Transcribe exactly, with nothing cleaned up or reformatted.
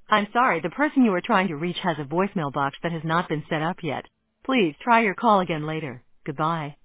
I'm sorry, the person you are trying to reach has a voicemail box that has not been set up yet. Please try your call again later. Goodbye.